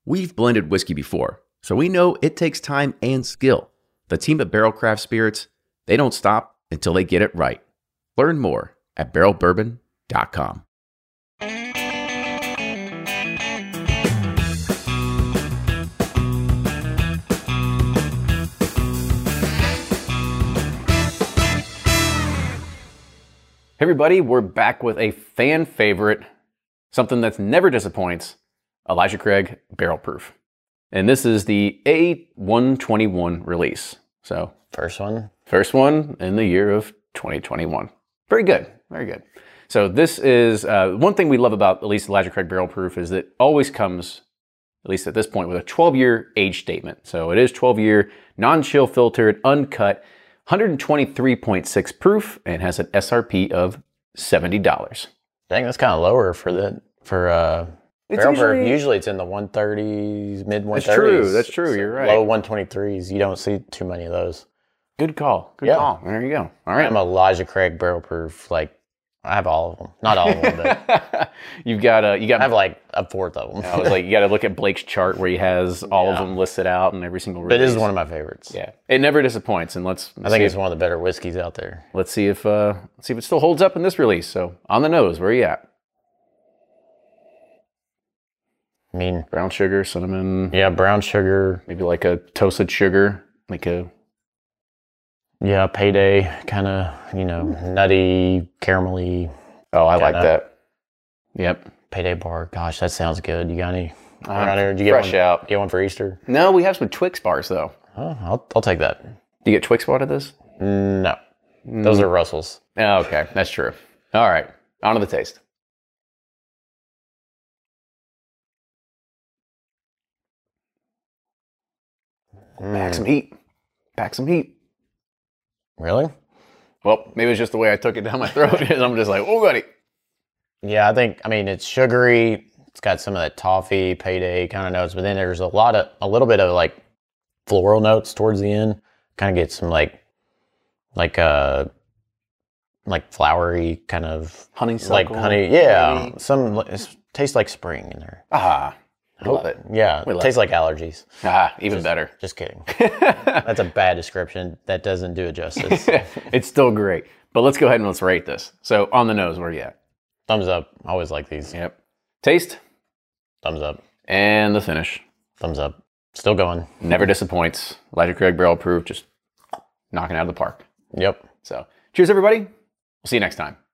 We've blended whiskey before, so we know it takes time and skill. The team at Barrel Craft Spirits, they don't stop until they get it right. Learn more at barrelbourbon.com. Hey everybody, we're back with a fan favorite, something that never disappoints, Elijah Craig Barrel Proof. And this is the A121 release. So First one in the year of 2021. Very good, very good. So this is, one thing we love about at least Elijah Craig Barrel Proof is that it always comes, at least at this point, with a 12-year age statement. So it is 12-year, non-chill filtered, uncut, 123.6 proof, and has an SRP of $70. Dang, that's kind of lower for barrel proof. Usually it's in the 130s, mid 130s. That's true. You're right. Low 123s. You don't see too many of those. Good call. Good call. There you go. All right. I'm Elijah Craig Barrel Proof. I have all of them. Not all of them, but I have like a fourth of them. I was like, you got to look at Blake's chart where he has all of them listed out and every single release. But it is one of my favorites. Yeah, it never disappoints. And I think it's one of the better whiskeys out there. Let's see if it still holds up in this release. So on the nose, where are you at? I mean, brown sugar, cinnamon. Yeah, brown sugar. Maybe like a toasted sugar, Payday, kind of, nutty, caramelly. Oh, I like that. Yep. Payday bar. Gosh, that sounds good. You got any around here? Did you get one for Easter? No, we have some Twix bars, though. Oh, I'll take that. Do you get Twix bar to this? No. Those are Russells. Oh, okay. That's true. All right. On to the taste. Pack some heat. Pack some heat. Really? Well, maybe it's just the way I took it down my throat. I'm just like, oh, buddy. Yeah, it's sugary. It's got some of that toffee, Payday kind of notes, but then there's a little bit of like floral notes towards the end. Kind of get some like flowery kind of honeysuckle. Like honey, yeah. It tastes like spring in there. I love it. Yeah, it tastes like allergies. Even better. Just kidding. That's a bad description. That doesn't do it justice. It's still great. But let's go ahead and let's rate this. So on the nose, where are you at? Thumbs up. I always like these. Yep. Taste? Thumbs up. And the finish? Thumbs up. Still going. Never disappoints. Elijah Craig Barrel Proof, just knocking it out of the park. Yep. So cheers, everybody. We'll see you next time.